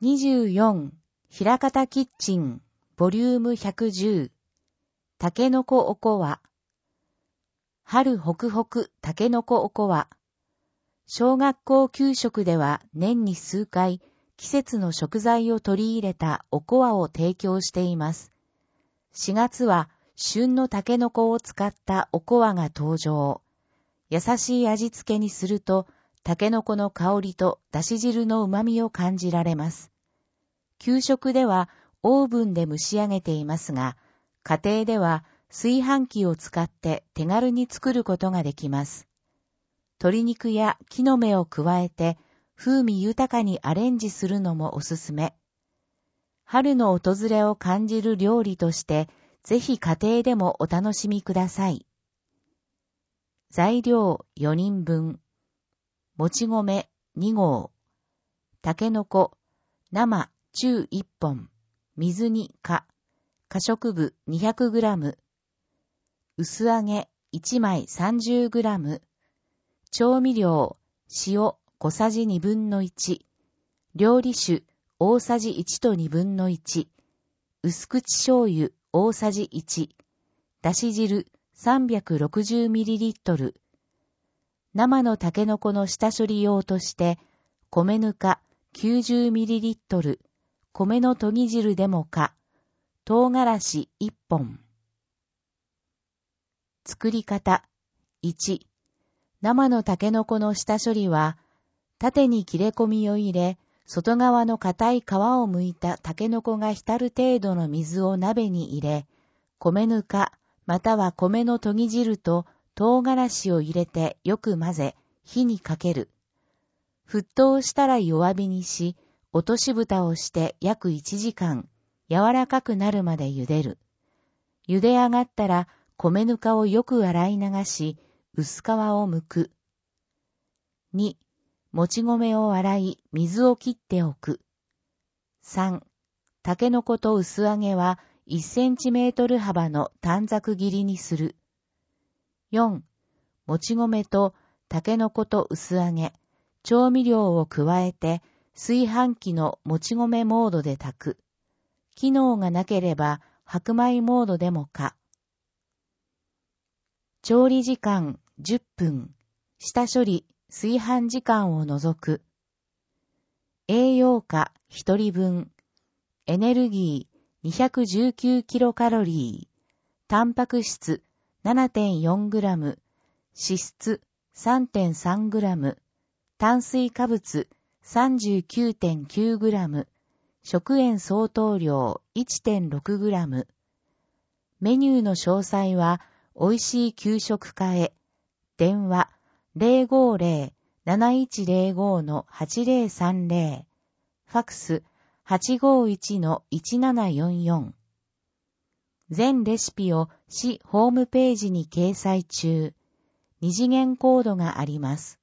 24、ひらかたキッチン、ボリューム110、たけのこおこわ。春ホクホクたけのこおこわ。小学校給食では年に数回、季節の食材を取り入れたおこわを提供しています。4月は旬のたけのこを使ったおこわが登場。優しい味付けにすると、たけのこの香りとだし汁の旨味を感じられます。給食ではオーブンで蒸し上げていますが、家庭では炊飯器を使って手軽に作ることができます。鶏肉や木の芽を加えて風味豊かにアレンジするのもおすすめ。春の訪れを感じる料理として、ぜひ家庭でもお楽しみください。材料4人分。もち米2合。たけのこ、生中1本。水煮可食部 200g。薄揚げ1枚 30g。調味料、塩小さじ1/2。料理酒大さじ1と1/2。薄口醤油大さじ1。だし汁 360ml。生のたけのこの下処理用として、米ぬか 90ml。米のとぎ汁でもか。唐辛子1本。作り方。1、生のたけのこの下処理は、縦に切れ込みを入れ、外側の硬い皮を剥いたたけのこが浸る程度の水を鍋に入れ、米ぬかまたは米のとぎ汁と唐辛子を入れてよく混ぜ、火にかける。沸騰したら弱火にし、落とし蓋をして約1時間、柔らかくなるまで茹でる。茹で上がったら米ぬかをよく洗い流し、薄皮を剥く。2、もち米を洗い、水を切っておく。3、たけのこと薄揚げは1センチメートル幅の短冊切りにする。4、もち米とたけのこと薄揚げ、調味料を加えて炊飯器のもち米モードで炊く。機能がなければ白米モードでもか。調理時間10分。下処理炊飯時間を除く。栄養価1人分。エネルギー219キロカロリー。タンパク質 7.4 グラム。脂質 3.3 グラム。炭水化物 39.9 グラム。食塩相当量 1.6 グラム。メニューの詳細は、おいしい給食課へ。電話 050-7105-8030。ファックス 851-1744。全レシピを市ホームページに掲載中。二次元コードがあります。